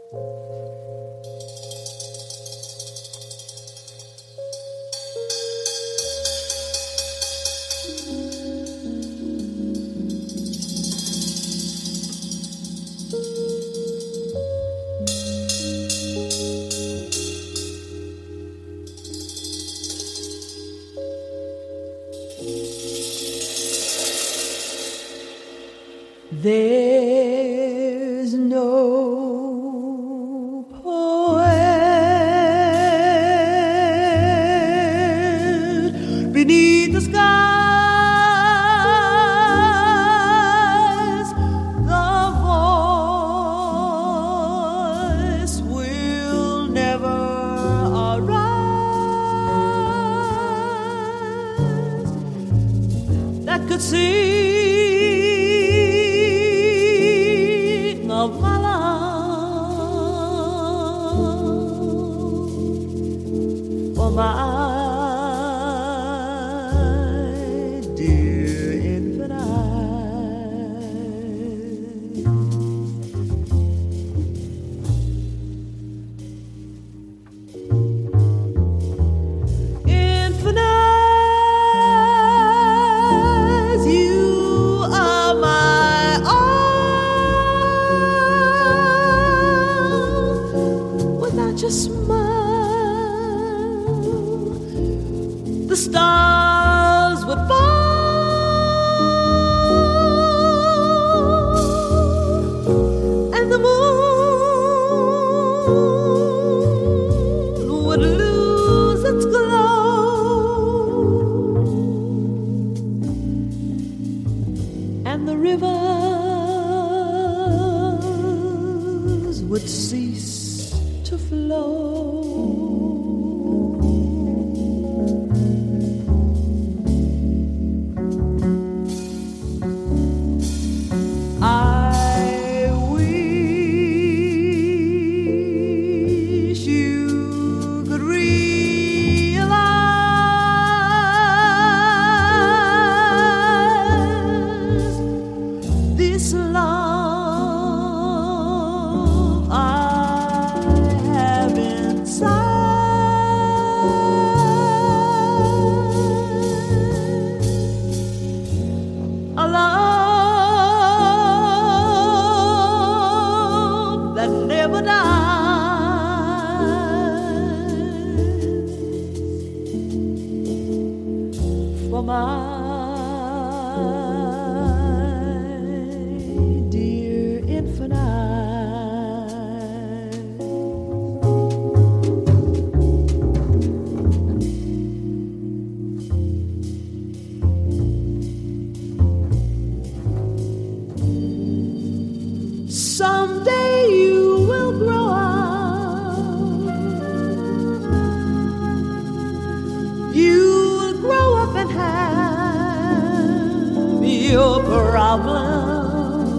There's no poet beneath the skies. The voice will never arise that could sing of my love for my dear infant infant eyes, you are my all. Without your smile, the stars would fall, and the moon would lose its glow, and the rivers would cease to flow. I wish you could realize this love I have inside, a love that never dies, for my dear infant eyes. Someday you will grow up. You will grow up and have your problem.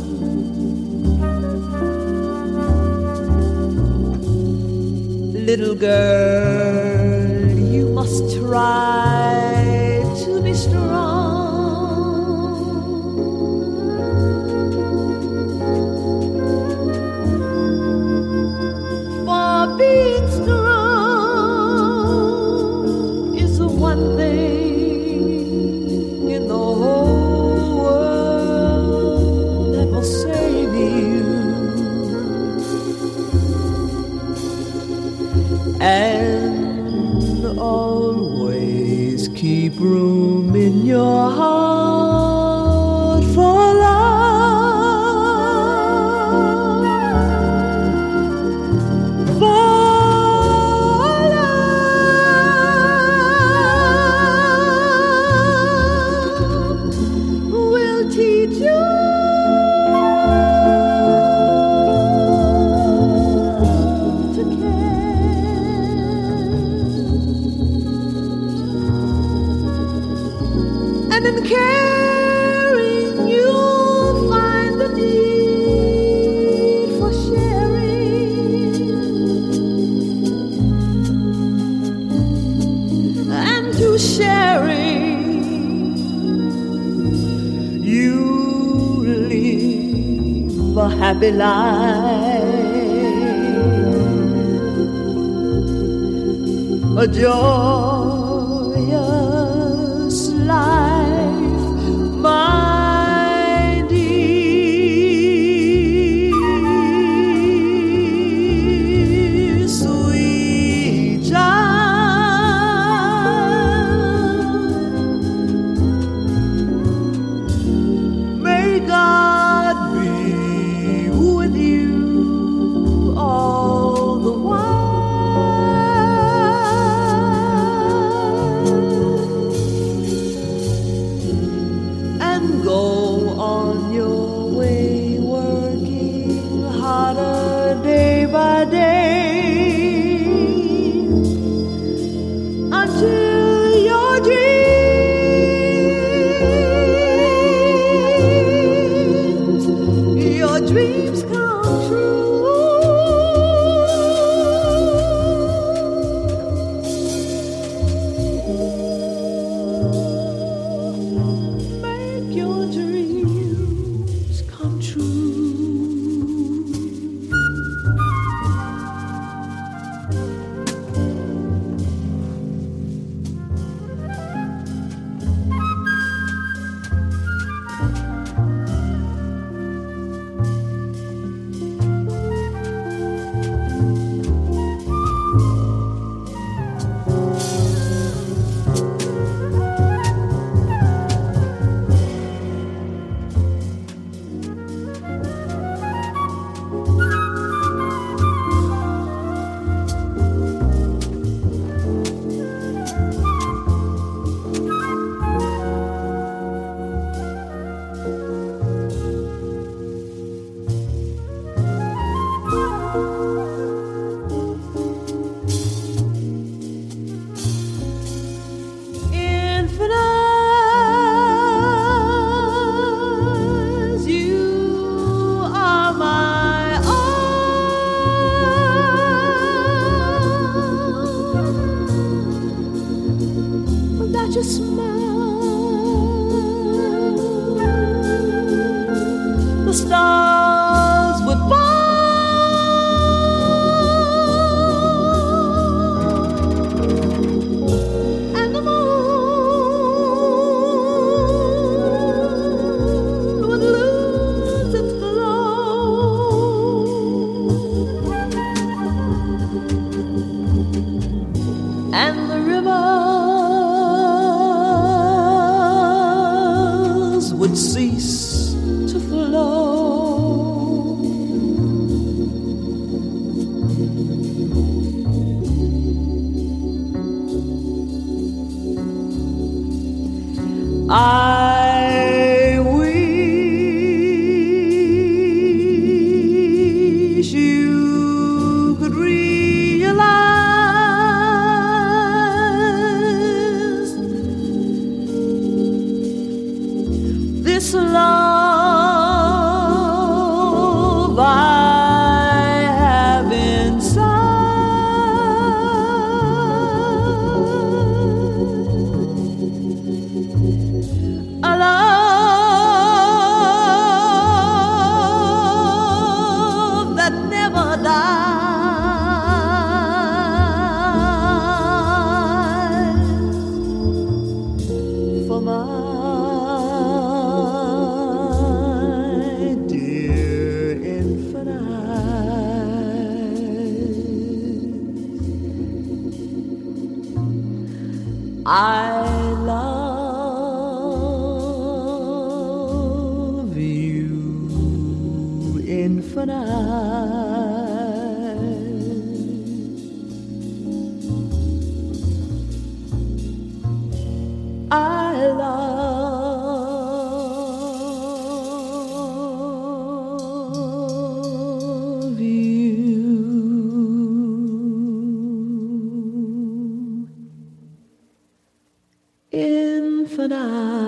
Little girl, you must try to be strong. Being strong is the one thing in the whole world that will save you, and always keep room in your heart for love. Teach you to care, and in caring you'll find the need for sharing, and to sharing you live a happy life. a joyous life, my dear sweet child. May God be with you all the while, and go on your way, working harder day by day, until your dreams come true. Make your dreams come true. Infinite, you are my all. Without your smile, the stars would fall. And the rivers would cease to flow. I wish you could realize this love I have inside, a love that never dies, for my dear infinite. I love you, infinite. I love you, infinite.